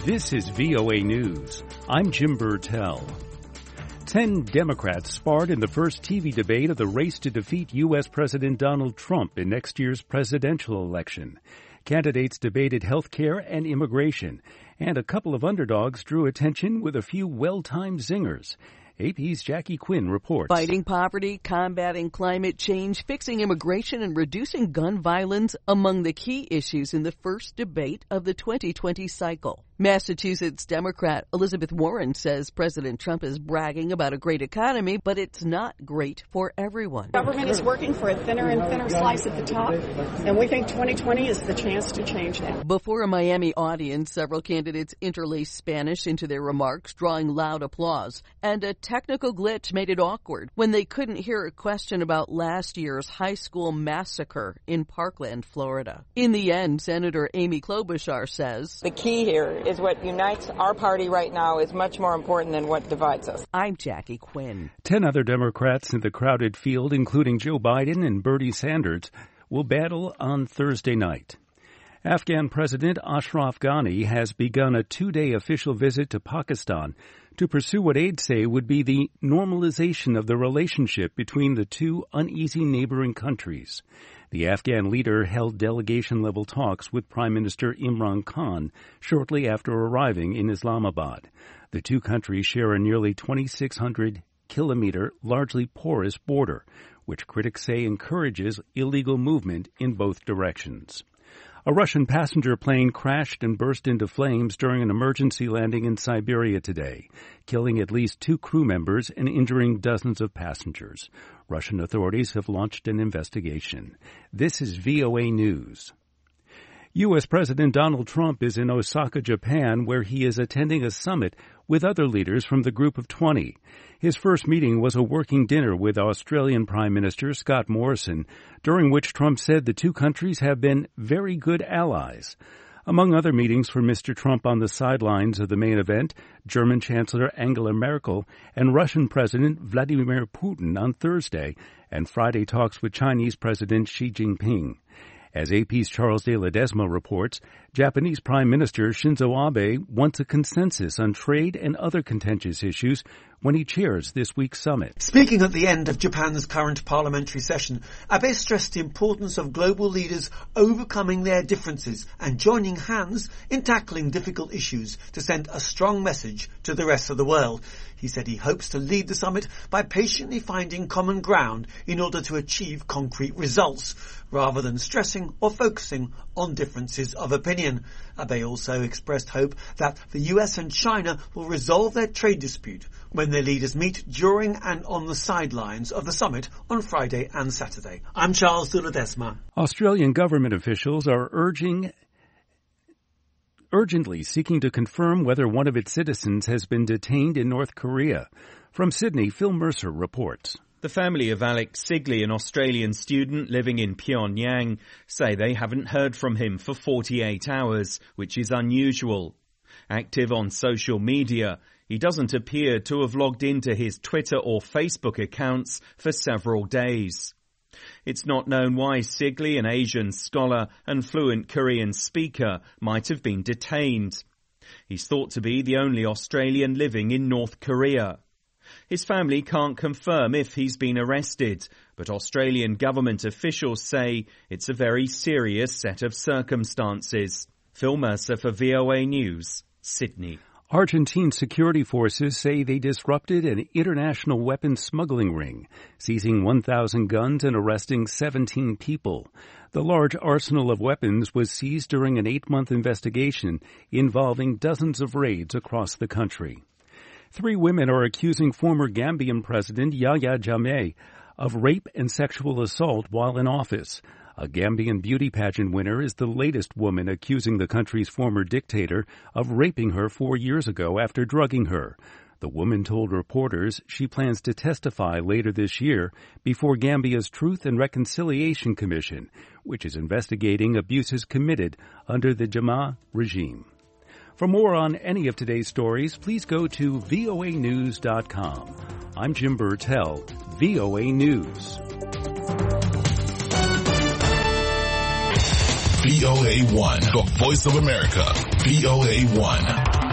This is VOA News. I'm Jim Burtell. 10 Democrats sparred in the first TV debate of the race to defeat U.S. President Donald Trump in next year's presidential election. Candidates debated health care and immigration, and a couple of underdogs drew attention with a few well-timed zingers. AP's Jackie Quinn reports. Fighting poverty, combating climate change, fixing immigration, and reducing gun violence among the key issues in the first debate of the 2020 cycle. Massachusetts Democrat Elizabeth Warren says President Trump is bragging about a great economy, but it's not great for everyone. Government is working for a thinner and thinner slice at the top, and we think 2020 is the chance to change that. Before a Miami audience, several candidates interlaced Spanish into their remarks, drawing loud applause, and a technical glitch made it awkward when they couldn't hear a question about last year's high school massacre in Parkland, Florida. In the end, Senator Amy Klobuchar says, the key here is what unites our party right now is much more important than what divides us. I'm Jackie Quinn. 10 other Democrats in the crowded field, including Joe Biden and Bernie Sanders, will battle on Thursday night. Afghan President Ashraf Ghani has begun a 2-day official visit to Pakistan to pursue what aides say would be the normalization of the relationship between the two uneasy neighboring countries. The Afghan leader held delegation-level talks with Prime Minister Imran Khan shortly after arriving in Islamabad. The two countries share a nearly 2,600-kilometer, largely porous border, which critics say encourages illegal movement in both directions. A Russian passenger plane crashed and burst into flames during an emergency landing in Siberia today, killing at least 2 crew members and injuring dozens of passengers. Russian authorities have launched an investigation. This is VOA News. U.S. President Donald Trump is in Osaka, Japan, where he is attending a summit with other leaders from the Group of 20. His first meeting was a working dinner with Australian Prime Minister Scott Morrison, during which Trump said the two countries have been very good allies. Among other meetings for Mr. Trump on the sidelines of the main event, German Chancellor Angela Merkel and Russian President Vladimir Putin on Thursday, and Friday talks with Chinese President Xi Jinping. As AP's Charles de Ledesma reports, Japanese Prime Minister Shinzo Abe wants a consensus on trade and other contentious issues when he chairs this week's summit. Speaking at the end of Japan's current parliamentary session, Abe stressed the importance of global leaders overcoming their differences and joining hands in tackling difficult issues to send a strong message to the rest of the world. He said he hopes to lead the summit by patiently finding common ground in order to achieve concrete results, rather than stressing or focusing on differences of opinion. Abe also expressed hope that the US and China will resolve their trade dispute when their leaders meet during and on the sidelines of the summit on Friday and Saturday. I'm Charles de Ledesma. Australian government officials are urgently seeking to confirm whether one of its citizens has been detained in North Korea. From Sydney, Phil Mercer reports. The family of Alex Sigley, an Australian student living in Pyongyang, say they haven't heard from him for 48 hours, which is unusual. Active on social media, he doesn't appear to have logged into his Twitter or Facebook accounts for several days. It's not known why Sigley, an Asian scholar and fluent Korean speaker, might have been detained. He's thought to be the only Australian living in North Korea. His family can't confirm if he's been arrested, but Australian government officials say it's a very serious set of circumstances. Phil Mercer for VOA News, Sydney. Argentine security forces say they disrupted an international weapons smuggling ring, seizing 1,000 guns and arresting 17 people. The large arsenal of weapons was seized during an 8-month investigation involving dozens of raids across the country. 3 women are accusing former Gambian President Yahya Jammeh of rape and sexual assault while in office. A Gambian beauty pageant winner is the latest woman accusing the country's former dictator of raping her 4 years ago after drugging her. The woman told reporters she plans to testify later this year before Gambia's Truth and Reconciliation Commission, which is investigating abuses committed under the Jammeh regime. For more on any of today's stories, please go to voanews.com. I'm Jim Burtell, VOA News. VOA1, the voice of America, VOA1.